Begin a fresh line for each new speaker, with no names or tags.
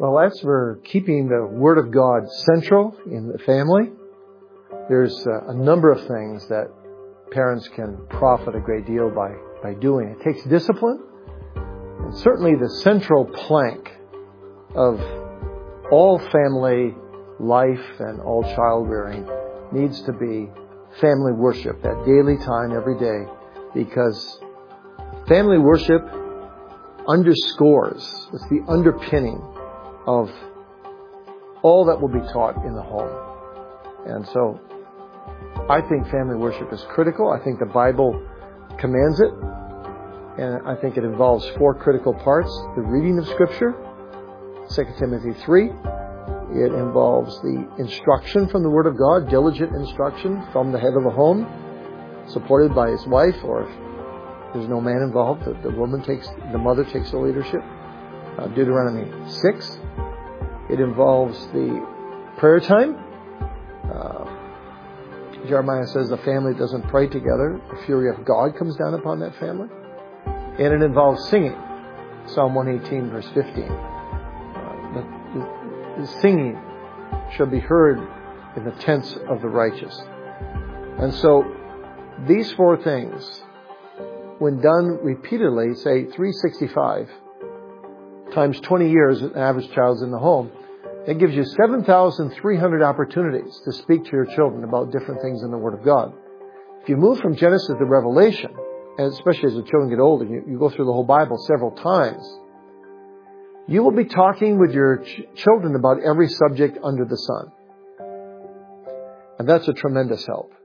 Well, as we're keeping the Word of God central in the family, there's a number of things that parents can profit a great deal by doing. It takes discipline, and certainly the central plank of all family life and all child rearing needs to be family worship, that daily time every day, because family worship underscores, it's the underpinning of all that will be taught in the home. And so I think family worship is critical. I think the Bible commands it. And I think it involves 4 critical parts. The reading of Scripture, 2 Timothy 3. It involves the instruction from the Word of God, diligent instruction from the head of the home, supported by his wife, or if there's no man involved, the mother takes the leadership. Deuteronomy 6. It involves the prayer time. Jeremiah says the family doesn't pray together, the fury of God comes down upon that family. And it involves singing. Psalm 118, verse 15. The singing shall be heard in the tents of the righteous. And so these 4 things, when done repeatedly, say 365 times 20 years, an average child's in the home, that gives you 7,300 opportunities to speak to your children about different things in the Word of God. If you move from Genesis to Revelation, and especially as the children get older, you go through the whole Bible several times, you will be talking with your children about every subject under the sun. And that's a tremendous help.